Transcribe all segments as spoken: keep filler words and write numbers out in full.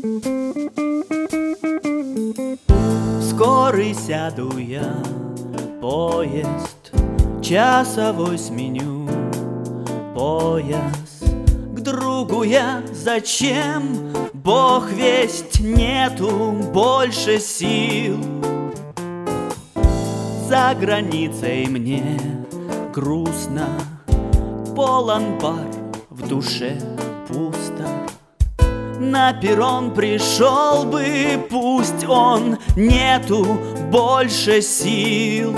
Скорый сяду я, поезд часовой сменю. Пояс к другу я зачем? Бог весть, нету больше сил. За границей мне грустно, полон пар, в душе пусто. На перрон пришел бы, пусть он, нету больше сил.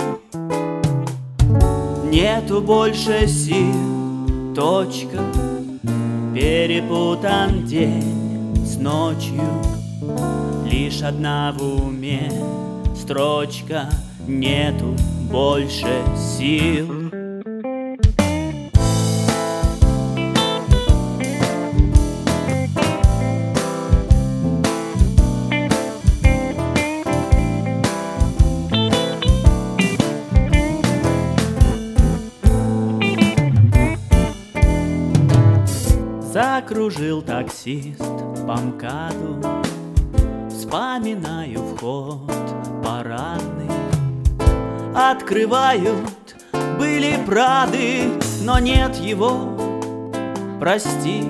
Нету больше сил, точка. Перепутан день с ночью, лишь одна в уме строчка. Нету больше сил. Закружил таксист по МКАДу, вспоминаю вход парадный. Открывают, были Прады, но нет его, прости.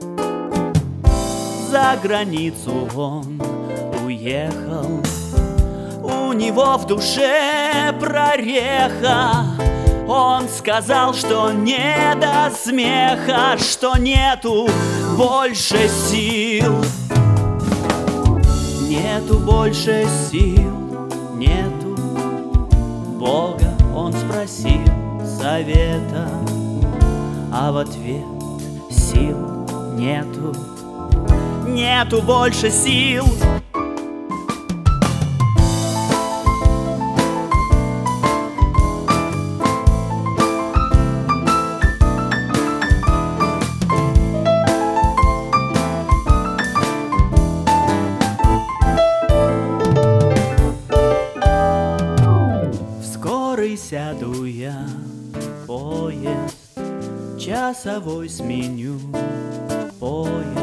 За границу он уехал, у него в душе прореха. Он сказал, что не до смеха, что нету больше сил. Нету больше сил, нету. Бога он спросил совета, а в ответ сил нету. Нету больше сил. Сяду я, поезд часовой сменю. Поезд